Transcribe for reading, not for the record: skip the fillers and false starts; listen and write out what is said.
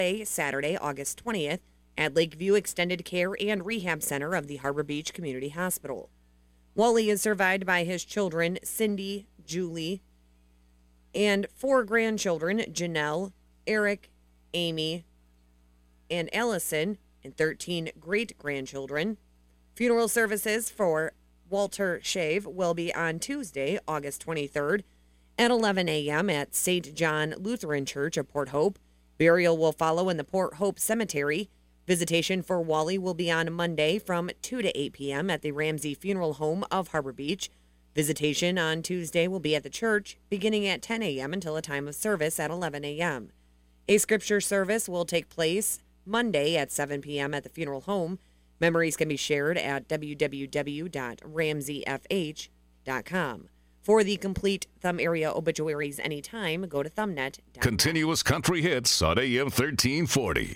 Saturday, August 20th, at Lakeview Extended Care and Rehab Center of the Harbor Beach Community Hospital. Wally is survived by his children, Cindy, Julie, and 4 grandchildren, Janelle, Eric, Amy, and Allison, and 13 great-grandchildren. Funeral services for Walter Shave will be on Tuesday, August 23rd at 11 a.m. at St. John Lutheran Church of Port Hope. Burial will follow in the Port Hope Cemetery. Visitation for Wally will be on Monday from 2 to 8 p.m. at the Ramsey Funeral Home of Harbor Beach. Visitation on Tuesday will be at the church, beginning at 10 a.m. until a time of service at 11 a.m. A scripture service will take place Monday at 7 p.m. at the funeral home. Memories can be shared at www.ramseyfh.com. For the complete Thumb area obituaries anytime, go to thumbnet.com. Continuous country hits on AM 1340.